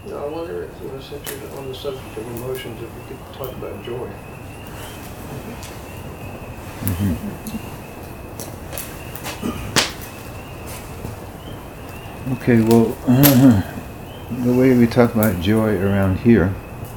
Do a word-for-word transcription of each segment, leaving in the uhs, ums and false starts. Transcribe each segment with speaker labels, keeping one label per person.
Speaker 1: No, I wonder if, you know, since you're on the subject of emotions, if we could talk about joy.
Speaker 2: Mm-hmm. Okay, well, uh, the way we talk about joy around here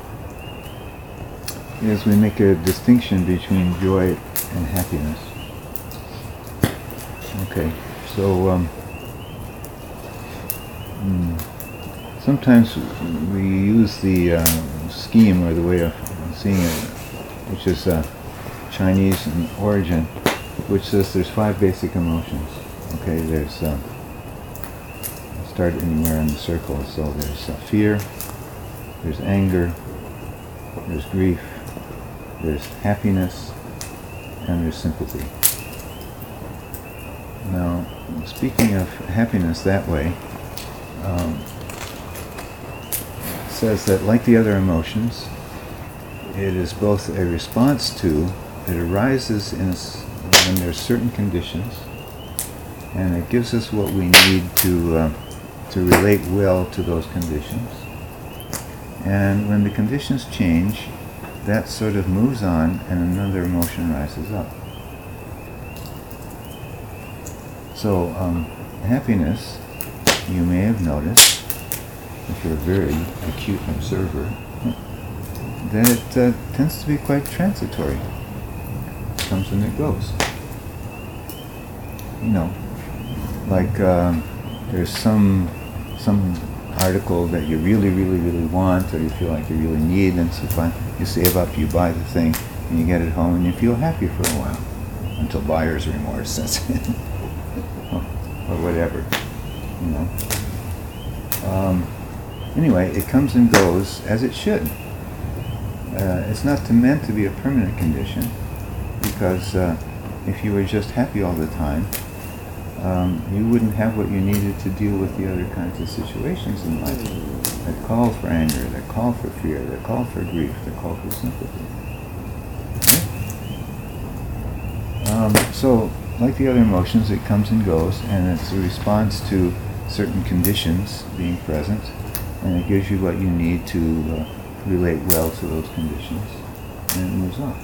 Speaker 2: is we make a distinction between joy and happiness. Okay, so um, mm, sometimes we use the uh, scheme or the way of seeing it, which is uh, Chinese in origin, which says there's five basic emotions. Okay, there's uh, start anywhere in the circle. So there's uh, fear, there's anger, there's grief, there's happiness, and there's sympathy. Now, speaking of happiness that way, um, it says that like the other emotions, it is both a response to, it arises in us when there's certain conditions, and it gives us what we need to uh, to relate well to those conditions. And when the conditions change, that sort of moves on and another emotion rises up. So um, happiness, you may have noticed, if you're a very acute observer, that it uh, tends to be quite transitory. It comes and it goes. You know, like um, there's some some article that you really, really, really want, or you feel like you really need, and so fine, you save up, you buy the thing, and you get it home, and you feel happy for a while, until buyer's remorse sets in, or whatever, you know. Um, anyway, it comes and goes as it should. Uh, it's not to, meant to be a permanent condition, because uh, if you were just happy all the time, Um, you wouldn't have what you needed to deal with the other kinds of situations in life that call for anger, that call for fear, that call for grief, that call for sympathy. Okay? Um, so, like the other emotions, it comes and goes, and it's a response to certain conditions being present, and it gives you what you need to uh, relate well to those conditions, and it moves on.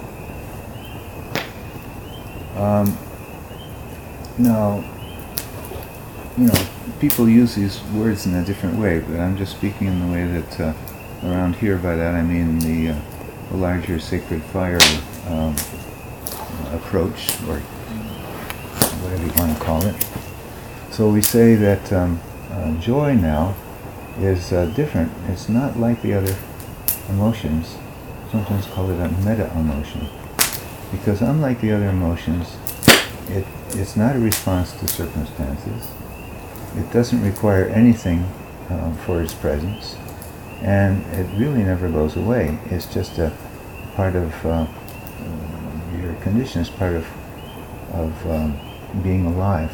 Speaker 2: Um, now, you know, people use these words in a different way, but I'm just speaking in the way that uh, around here, by that I mean the, uh, the larger sacred fire um, approach, or whatever you want to call it. So we say that um, uh, joy now is uh, different. It's not like the other emotions. Sometimes call it a meta-emotion. Because unlike the other emotions, it, it's not a response to circumstances. It doesn't require anything uh, for its presence, and it really never goes away. It's just a part of uh, your condition. It's part of of um, being alive.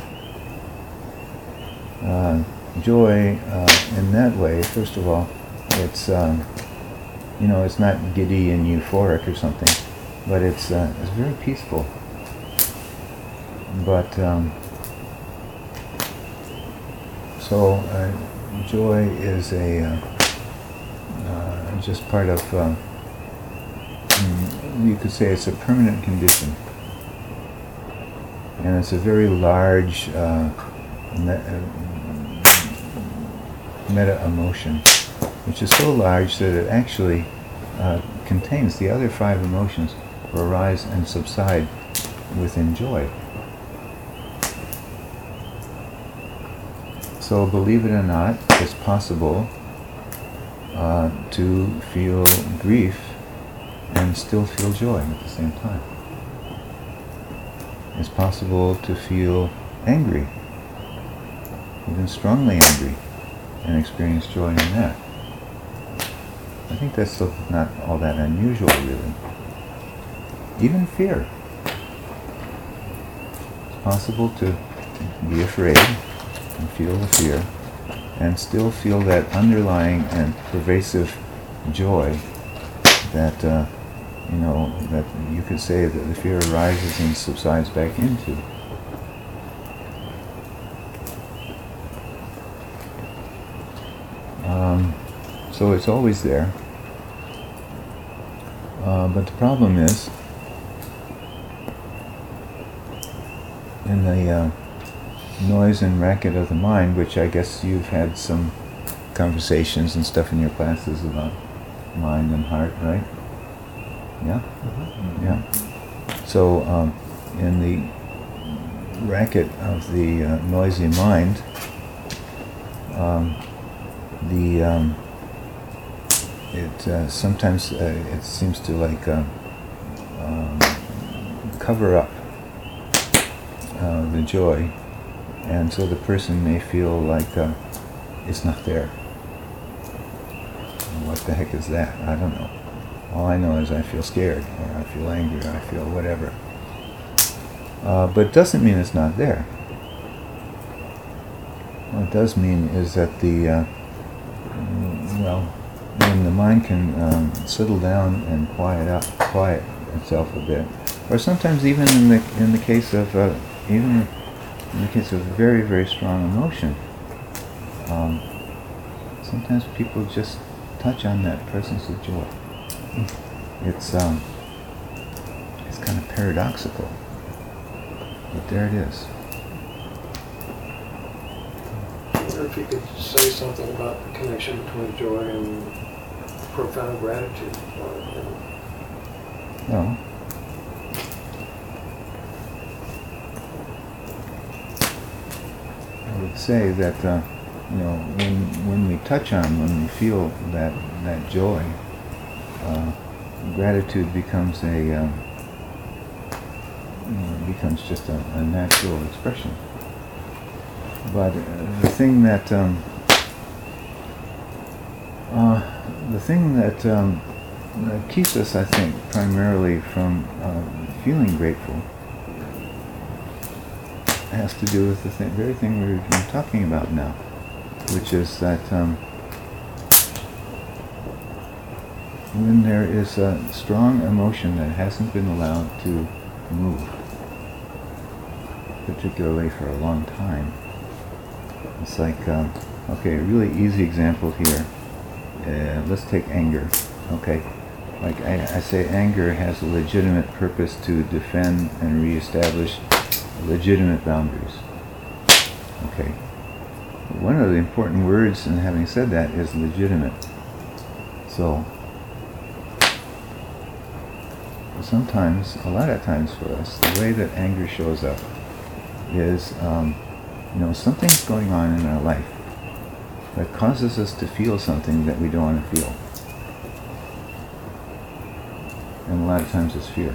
Speaker 2: Uh, joy, uh, in that way, first of all, it's um, you know, it's not giddy and euphoric or something, but it's uh, it's very peaceful. But um, So uh, joy is a uh, uh, just part of, uh, you could say it's a permanent condition, and it's a very large uh, me- uh, meta-emotion, which is so large that it actually uh, contains the other five emotions, arise and subside within joy. So believe it or not, it's possible uh, to feel grief and still feel joy at the same time. It's possible to feel angry, even strongly angry, and experience joy in that. I think that's not all that unusual, really. Even fear. It's possible to be afraid and feel the fear, and still feel that underlying and pervasive joy that, uh, you know, that you could say that the fear arises and subsides back into. Um, So it's always there. Uh, but the problem is, in the uh, noise and racket of the mind, which I guess you've had some conversations and stuff in your classes about mind and heart, right? Yeah?
Speaker 1: Mm-hmm.
Speaker 2: Yeah. So, um, in the racket of the uh, noisy mind, um, the um, it uh, sometimes uh, it seems to like uh, um, cover up uh, the joy, and so the person may feel like uh, it's not there. What the heck is that? I don't know. All I know is I feel scared, or I feel angry, or I feel whatever. Uh, but it doesn't mean it's not there. What it does mean is that the, uh, well, when the mind can um, settle down and quiet up, quiet itself a bit, or sometimes even in the in the case of uh, even in the case of very very strong emotion, um, sometimes people just touch on that presence of joy. It's um, it's kind of paradoxical, but there it is.
Speaker 1: I wonder if you could say something about the connection between joy and profound gratitude.
Speaker 2: Well, I would say that uh, you know when when we touch on, when we feel that that joy, uh, gratitude becomes a um, you know, becomes just a, a natural expression. But uh, the thing that um, uh, the thing that, um, that keeps us, I think, primarily from uh, feeling grateful has to do with the th- very thing we've been talking about now, which is that um, when there is a strong emotion that hasn't been allowed to move, particularly for a long time, it's like, um, okay, a really easy example here. Uh, let's take anger, okay? Like I, I say, anger has a legitimate purpose to defend and reestablish legitimate boundaries. Okay. One of the important words in having said that is legitimate. So, sometimes, a lot of times for us, the way that anger shows up is, um, you know, something's going on in our life that causes us to feel something that we don't want to feel. And a lot of times it's fear.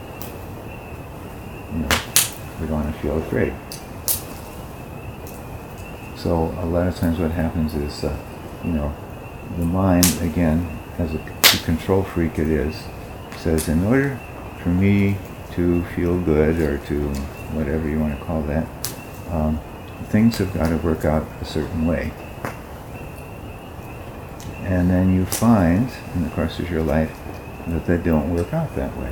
Speaker 2: You know, we don't want to feel afraid. So a lot of times what happens is, uh, you know, the mind, again, as a, the control freak it is, says, in order for me to feel good, or to whatever you want to call that, um, things have got to work out a certain way. And then you find, in the course of your life, that they don't work out that way.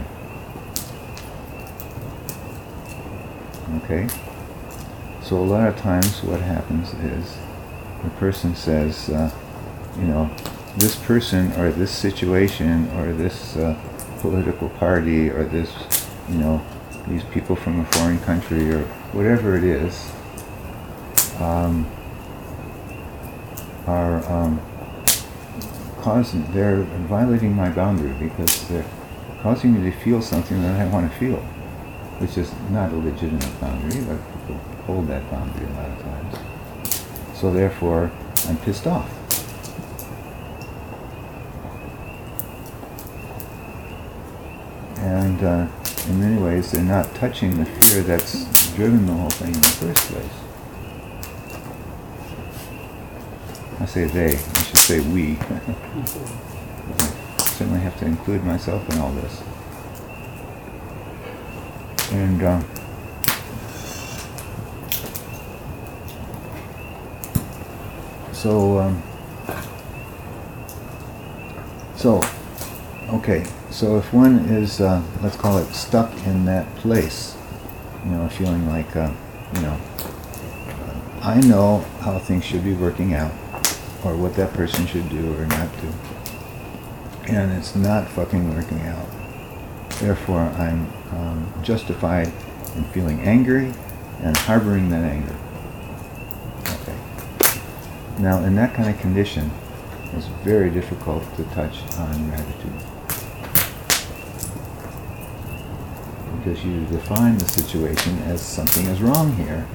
Speaker 2: Okay? So a lot of times what happens is the person says, uh, you know, this person or this situation or this uh, political party or this, you know, these people from a foreign country or whatever it is, um, are um, causing, they're violating my boundary because they're causing me to feel something that I want to feel, which is not a legitimate boundary, but people hold that boundary a lot of times. So therefore, I'm pissed off. And uh, in many ways, they're not touching the fear that's driven the whole thing in the first place. I say they, I should say we. I certainly have to include myself in all this. And uh, so, um, so, okay, so if one is, uh, let's call it stuck in that place, you know, feeling like, uh, you know, I know how things should be working out, or what that person should do or not do. And it's not fucking working out. Therefore, I'm um, justified in feeling angry and harboring that anger. Okay. Now, in that kind of condition, it's very difficult to touch on gratitude. Because you define the situation as something is wrong here.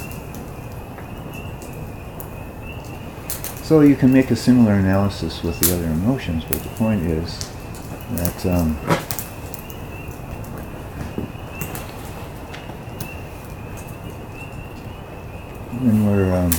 Speaker 2: So you can make a similar analysis with the other emotions, but the point is that um, when we're um,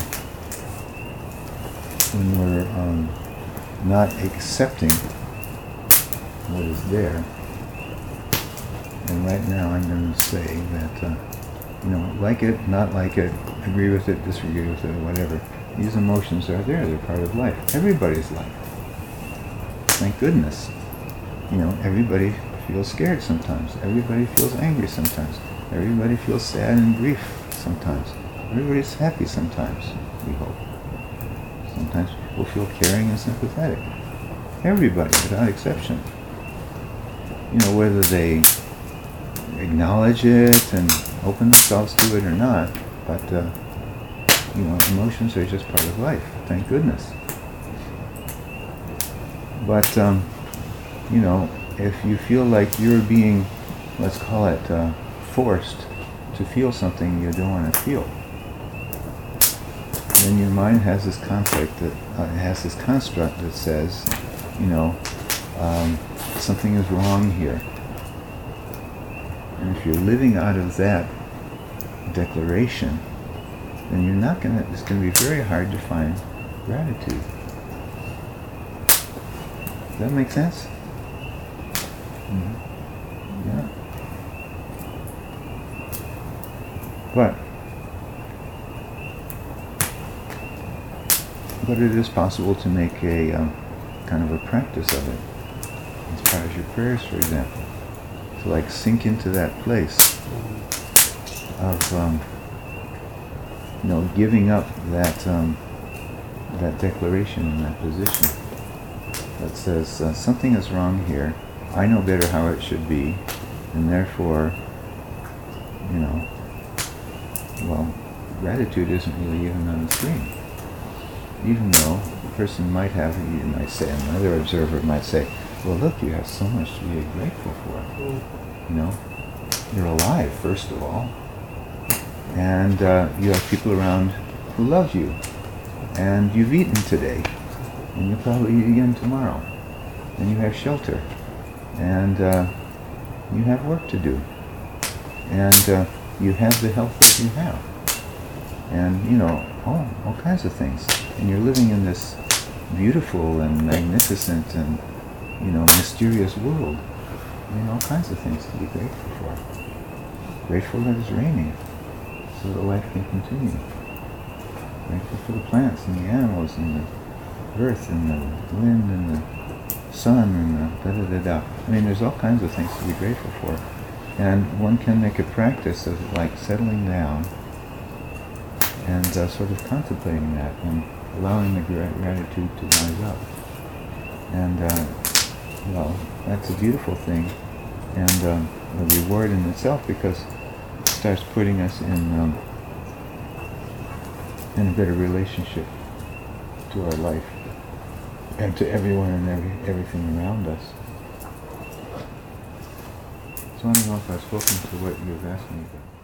Speaker 2: when we're um, not accepting what is there, and right now I'm going to say that uh, you know, like it, not like it, agree with it, disagree with it, or whatever. These emotions are there, they're part of life. Everybody's life. Thank goodness. You know, everybody feels scared sometimes. Everybody feels angry sometimes. Everybody feels sad and grief sometimes. Everybody's happy sometimes, we hope. Sometimes people feel caring and sympathetic. Everybody, without exception. You know, whether they acknowledge it and open themselves to it or not, but uh, you know, emotions are just part of life, thank goodness. But, um, you know, if you feel like you're being, let's call it, uh, forced to feel something you don't want to feel, then your mind has this conflict that uh, has this construct that says, you know, um, something is wrong here. And if you're living out of that declaration, then you're not gonna, it's gonna be very hard to find gratitude. Does that make sense? Mm-hmm. Yeah. But, but it is possible to make a um, kind of a practice of it, as far as your prayers, for example. To like sink into that place of, um, you know, giving up that um, that declaration in that position that says uh, something is wrong here. I know better how it should be, and therefore, you know, well, gratitude isn't really even on the screen. Even though the person might have, you might say, another observer might say, well, look, you have so much to be grateful for. You know, you're alive, first of all. And uh, you have people around who love you. And you've eaten today. And you'll probably eat again tomorrow. And you have shelter. And uh, you have work to do. And uh, you have the health that you have. And, you know, all, all kinds of things. And you're living in this beautiful and magnificent and, you know, mysterious world. I mean, all kinds of things to be grateful for. Grateful that it's raining, so that life can continue. Grateful for the plants and the animals and the earth and the wind and the sun and the da-da-da-da. I mean, there's all kinds of things to be grateful for. And one can make a practice of, like, settling down and uh, sort of contemplating that and allowing the gra- gratitude to rise up. And, uh, well, that's a beautiful thing, and um, a reward in itself, because it starts putting us in um, in a better relationship to our life and to everyone and every everything around us. So I don't know if I've spoken to what you've asked me about.